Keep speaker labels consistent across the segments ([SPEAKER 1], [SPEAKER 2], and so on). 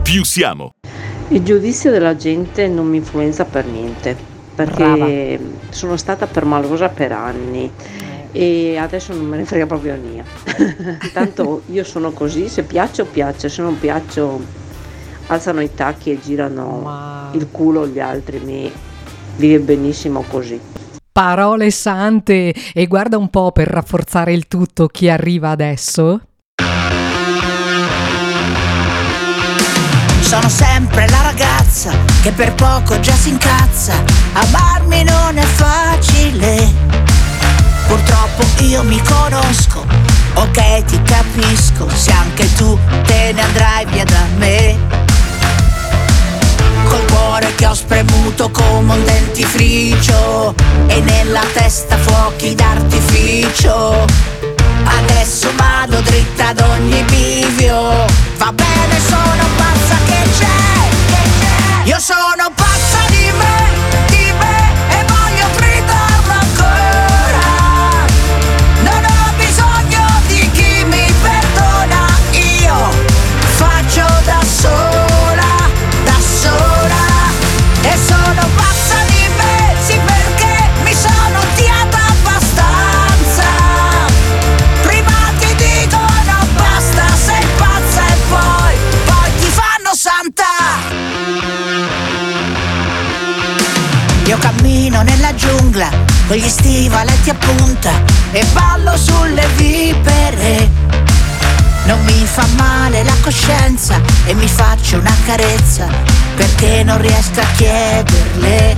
[SPEAKER 1] Più siamo.
[SPEAKER 2] Il giudizio della gente non mi influenza per niente, perché sono stata permalosa per anni e adesso non me ne frega proprio mia. Tanto io sono così, se piaccio piaccio, se non piaccio alzano i tacchi e girano il culo gli altri, mi vive benissimo così.
[SPEAKER 3] Parole sante. E guarda un po' per rafforzare il tutto chi arriva adesso.
[SPEAKER 4] Sono sempre la ragazza che per poco già si incazza. Amarmi non è facile. Purtroppo io mi conosco. Ok, ti capisco. Se anche tu te ne andrai via da me. Col cuore che ho spremuto come un dentifricio e nella testa fuochi d'artificio. Adesso vado dritta ad ogni bivio. Va bene, sono pazza che c'è. Io sono pazza di me e voglio gridarlo ancora. Non ho bisogno di chi mi perdona. Io faccio da sola e sono pazza di me, sì, perché mi sono odiata abbastanza. Prima ti dicono basta, sei pazza e poi ti fanno santa. Io cammino nella giungla con gli stivaletti a punta e ballo sulle vipere. Non mi fa male la coscienza e mi faccio una carezza perché non riesco a chiederle.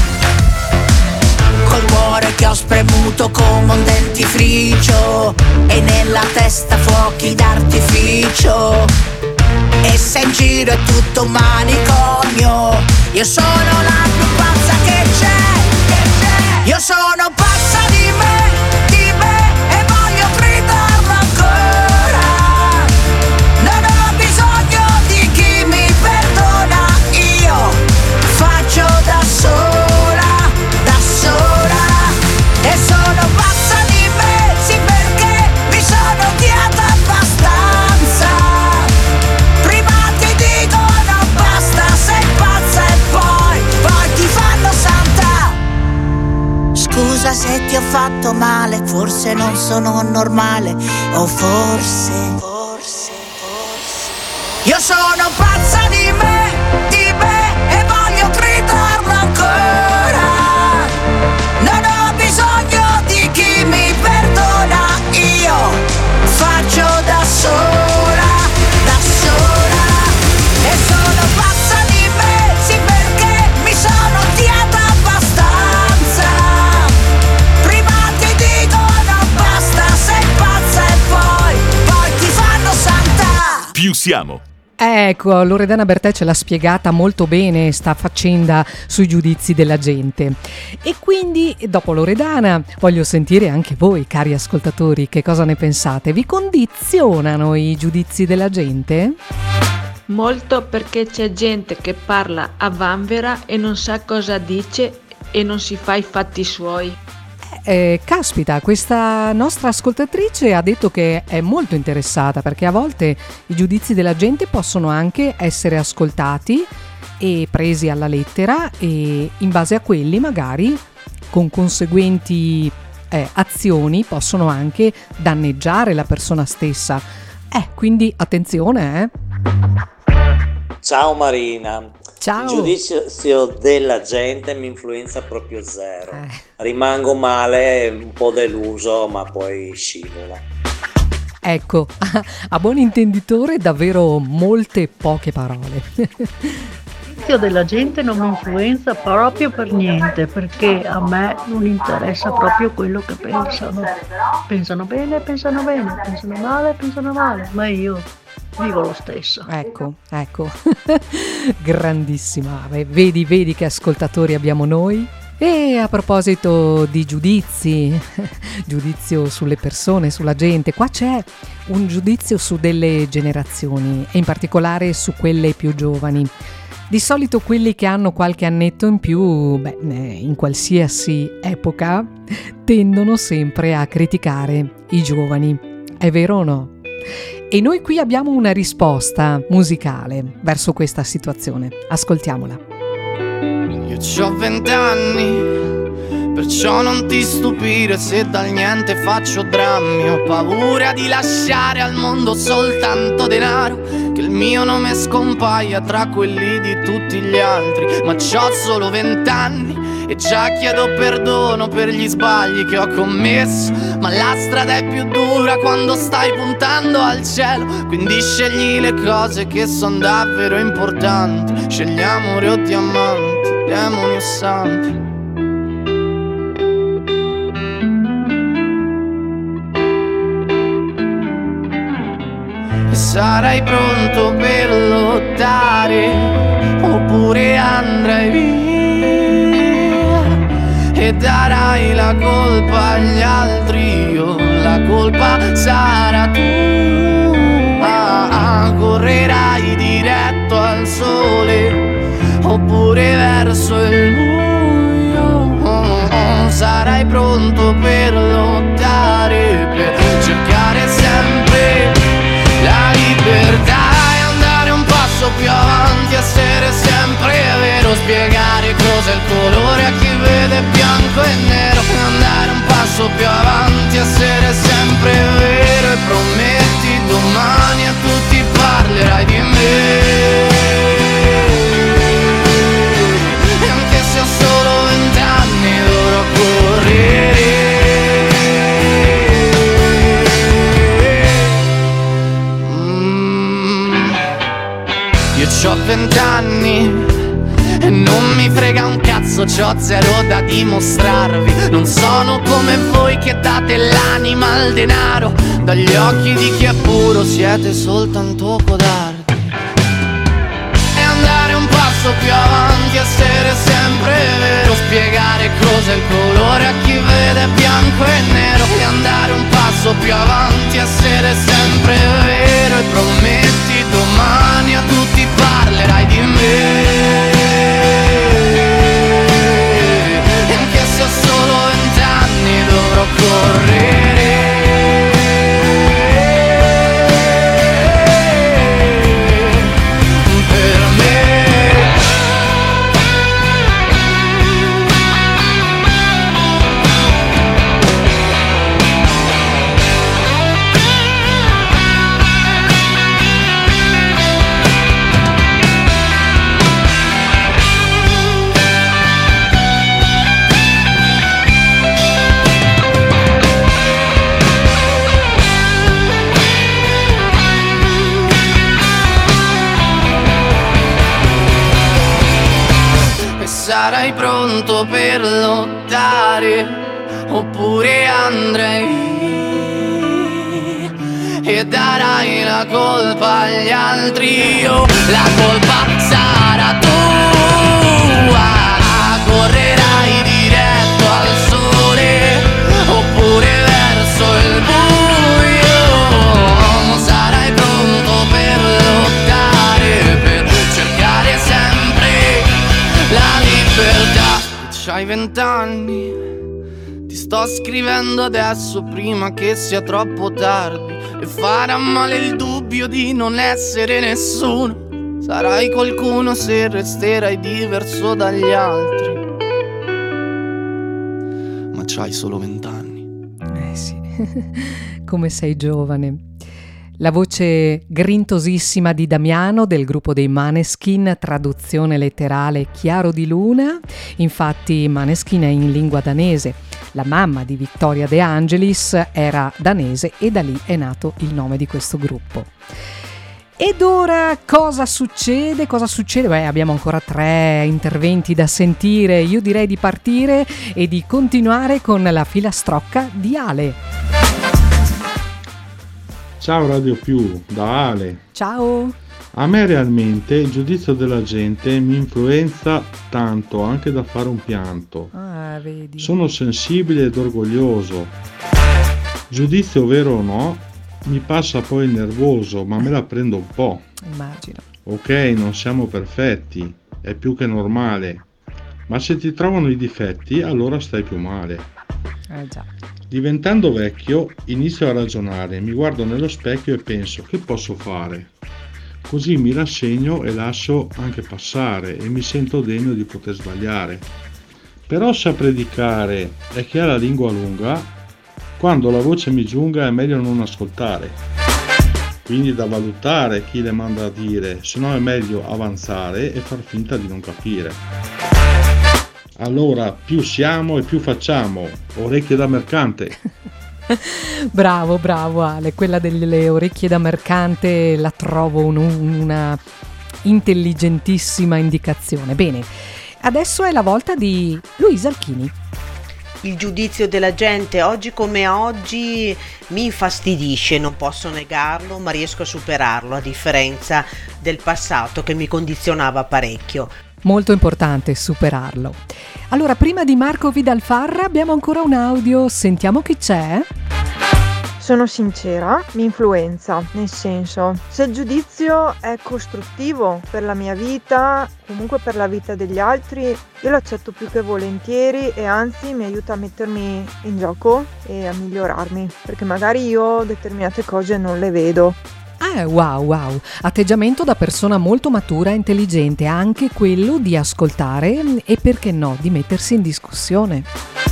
[SPEAKER 4] Col cuore che ho spremuto come un dentifricio e nella testa fuochi d'artificio. E se in giro è tutto un manicomio, io sono la più pazza che c'è. Io sono pazza di me e voglio gridarlo ancora. Non ho bisogno di chi mi perdona. Io faccio da sola e sono pazza di me, sì, perché mi sono odiata abbastanza. Prima ti dicono basta, sei pazza e poi ti fanno santa. Scusa se ti ho fatto male, forse non sono normale, o forse io sono pazza di me e voglio gridarlo ancora. Non ho bisogno di chi mi perdona. Io faccio da sola e sono pazza di me, sì, perché mi sono odiata abbastanza. Prima ti dicono basta, sei pazza e poi ti fanno santa.
[SPEAKER 1] Più siamo.
[SPEAKER 3] Ecco, Loredana Bertè ce l'ha spiegata molto bene sta faccenda sui giudizi della gente. E quindi, dopo Loredana, voglio sentire anche voi, cari ascoltatori, che cosa ne pensate? Vi condizionano i giudizi della gente?
[SPEAKER 5] Molto, perché c'è gente che parla a vanvera e non sa cosa dice e non si fa i fatti suoi.
[SPEAKER 3] Caspita, questa nostra ascoltatrice ha detto che è molto interessata perché a volte i giudizi della gente possono anche essere ascoltati e presi alla lettera e in base a quelli magari con conseguenti azioni possono anche danneggiare la persona stessa. Quindi attenzione,
[SPEAKER 6] Ciao Marina.
[SPEAKER 3] Ciao.
[SPEAKER 6] Il giudizio della gente mi influenza proprio zero. Rimango male, un po' deluso, ma poi scivola.
[SPEAKER 3] Ecco, a buon intenditore davvero molte poche parole.
[SPEAKER 7] giudizio della gente non mi influenza proprio per niente, perché a me non interessa proprio quello che pensano. Pensano bene, pensano male, ma io vivo lo stesso.
[SPEAKER 3] Ecco, grandissima. Vedi che ascoltatori abbiamo noi? E a proposito di giudizio sulle persone, sulla gente, qua c'è un giudizio su delle generazioni e in particolare su quelle più giovani. Di solito quelli che hanno qualche annetto in più, in qualsiasi epoca, tendono sempre a criticare i giovani. È vero o no? E noi qui abbiamo una risposta musicale verso questa situazione. Ascoltiamola.
[SPEAKER 1] Io c'ho 20 anni, perciò non ti stupire se dal niente faccio drammi. Ho paura di lasciare al mondo soltanto denaro, che il mio nome scompaia tra quelli di tutti gli altri. Ma c'ho solo 20 anni e già chiedo perdono per gli sbagli che ho commesso. Ma la strada è più dura quando stai puntando al cielo, quindi scegli le cose che son davvero importanti. Scegli amore o diamanti, demoni o santi. E sarai pronto per lottare oppure andrai via e darai la colpa agli altri, o la colpa sarà tua. Correrai diretto al sole oppure verso il buio. Sarai pronto per lottare, per cercare sempre la libertà e andare un passo più avanti, essere sempre vero, spiegare cos'è il colore a chi vede bianco e nero, andare un passo più avanti, essere sempre vero, e prometti domani a tutti parlerai di me. E anche se ho solo 20 anni dovrò correre. Io c'ho 20 anni e non mi frega un cazzo, c'ho zero da dimostrarvi. Non sono come voi che date l'anima al denaro, dagli occhi di chi è puro siete soltanto codardi. E andare un passo più avanti, essere sempre vero, spiegare cos'è il colore a chi vede bianco e nero. E andare un passo più avanti, essere sempre vero, e prometti domani a tutti parlerai di me. E anche se ho solo 20 anni dovrò correre. Sarai pronto per lottare oppure andrai e darai la colpa agli altri, o la colpa sarà tua. Correrai diretto al sole oppure verso il buio. Sarai pronto per lottare, per cercare sempre la libertà. C'hai 20 anni, ti sto scrivendo adesso prima che sia troppo tardi, e farà male il dubbio di non essere nessuno. Sarai qualcuno se resterai diverso dagli altri, ma c'hai solo 20 anni.
[SPEAKER 3] Sì, come sei giovane. La voce grintosissima di Damiano del gruppo dei Maneskin, traduzione letterale Chiaro di Luna. Infatti Maneskin è in lingua danese. La mamma di Victoria De Angelis era danese e da lì è nato il nome di questo gruppo. Ed ora cosa succede? Cosa succede? Beh, abbiamo ancora 3 interventi da sentire. Io direi di partire e di continuare con la filastrocca di Ale.
[SPEAKER 8] Ciao Radio Più, da Ale.
[SPEAKER 3] Ciao.
[SPEAKER 8] A me realmente il giudizio della gente mi influenza tanto, anche da fare un pianto.
[SPEAKER 3] Vedi.
[SPEAKER 8] Sono sensibile ed orgoglioso. Giudizio vero o no, mi passa poi il nervoso, ma me la prendo un po'.
[SPEAKER 3] Immagino.
[SPEAKER 8] Ok, non siamo perfetti, è più che normale. Ma se ti trovano i difetti, allora stai più male.
[SPEAKER 3] Già.
[SPEAKER 8] Diventando vecchio inizio a ragionare, mi guardo nello specchio e penso che posso fare. Così mi rassegno e lascio anche passare e mi sento degno di poter sbagliare. Però sa predicare e chi ha la lingua lunga, quando la voce mi giunga è meglio non ascoltare. Quindi da valutare chi le manda a dire, se no è meglio avanzare e far finta di non capire. Allora più siamo e più facciamo, orecchie da mercante.
[SPEAKER 3] Bravo Ale, quella delle orecchie da mercante la trovo una intelligentissima indicazione. Bene, adesso è la volta di Luisa Alchini.
[SPEAKER 9] Il giudizio della gente oggi come oggi mi infastidisce, non posso negarlo, ma riesco a superarlo, a differenza del passato che mi condizionava parecchio.
[SPEAKER 3] Molto importante superarlo. Allora, prima di Marco Vidalfarra abbiamo ancora un audio, sentiamo chi c'è.
[SPEAKER 10] Sono sincera, mi influenza, nel senso, se il giudizio è costruttivo per la mia vita, comunque per la vita degli altri, io lo accetto più che volentieri e anzi mi aiuta a mettermi in gioco e a migliorarmi, perché magari io determinate cose non le vedo.
[SPEAKER 3] Wow, atteggiamento da persona molto matura e intelligente, anche quello di ascoltare e perché no, di mettersi in discussione.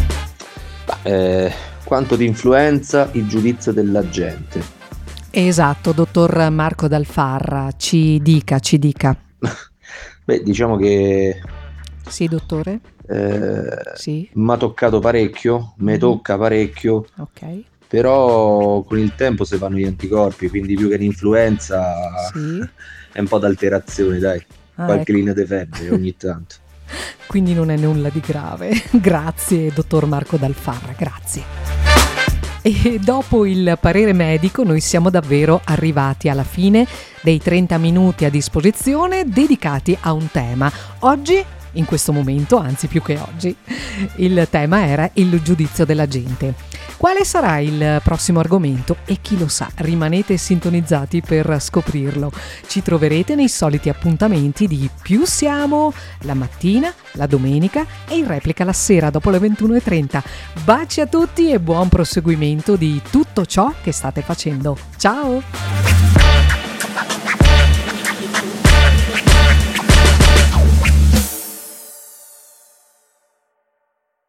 [SPEAKER 11] Quanto di influenza il giudizio della gente.
[SPEAKER 3] Esatto, dottor Marco Dalfarra, ci dica.
[SPEAKER 11] Beh, diciamo che...
[SPEAKER 3] Sì, dottore? Sì.
[SPEAKER 11] Mi ha toccato parecchio, mi tocca parecchio.
[SPEAKER 3] Ok.
[SPEAKER 11] Però con il tempo si fanno gli anticorpi, quindi più che l'influenza sì. È un po' d'alterazione, dai. Qualche linea di febbre ogni tanto.
[SPEAKER 3] Quindi non è nulla di grave. Grazie, dottor Marco Dalfarra, grazie. E dopo il parere medico noi siamo davvero arrivati alla fine dei 30 minuti a disposizione dedicati a un tema. Oggi, in questo momento, anzi più che oggi, il tema era il giudizio della gente. Quale sarà il prossimo argomento? E chi lo sa, rimanete sintonizzati per scoprirlo. Ci troverete nei soliti appuntamenti di Più Siamo, la mattina, la domenica e in replica la sera dopo le 21:30. Baci a tutti e buon proseguimento di tutto ciò che state facendo. Ciao!